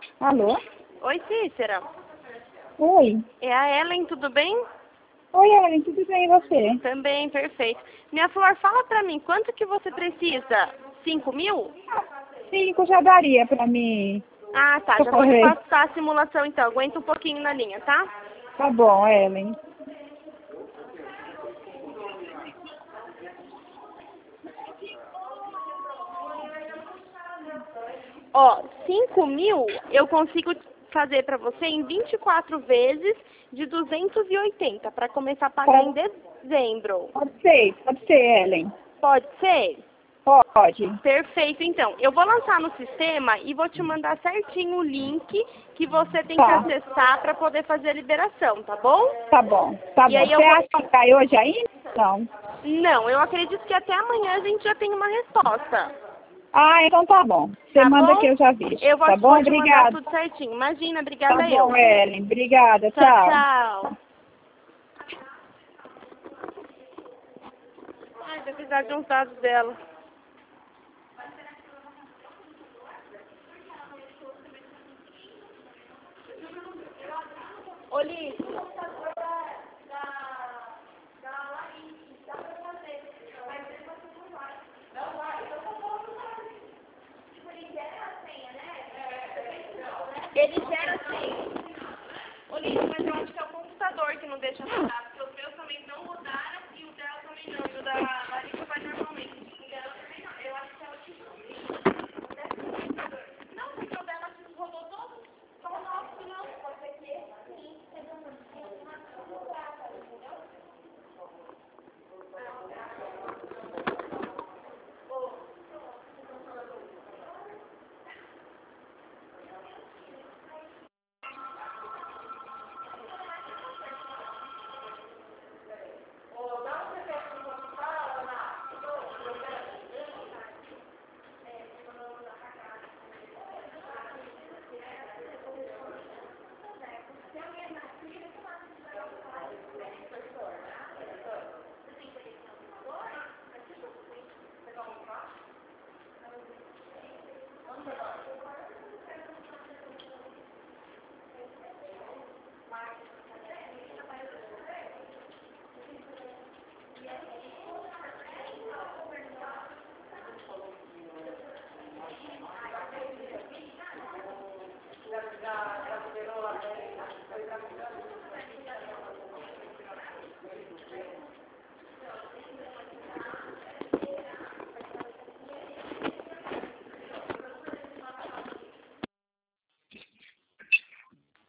Alô? Oi, Cícera. Oi. É a Ellen, tudo bem? Oi, Ellen, tudo bem e você? Também, perfeito. Minha flor, fala pra mim, quanto que você precisa? 5.000? 5 já daria pra mim Ah, tá. Já vou te socorrer. passar a simulação então. Aguenta um pouquinho na linha, tá? Tá bom, Ellen. Ó, 5.000 eu consigo fazer pra você em 24 vezes de 280 para começar a pagar em dezembro. Pode ser, Ellen. Pode ser? Pode. Perfeito, então. Eu vou lançar no sistema e vou te mandar certinho o link que você tem que Tá. acessar para poder fazer a liberação, tá bom? Tá bom, tá E bom. aí eu Você vou... acha que cai hoje ainda? Não. Não, eu acredito que até amanhã a gente já tem uma resposta. Ah, então tá bom. Você Tá manda bom? que eu já vi. Eu Tá vou bom? te mandar Obrigada. tudo certinho. Imagina, Tá obrigada eu. bom, Ellen. Obrigada. Tchau, Tchau. tchau. Ai, vai precisar de uns dados dela. Ô, Liz. Ele gera assim. Ô, Liz, mas eu acho que é o computador que não deixa rodar, porque os meus também não rodaram e o dela também não. E o da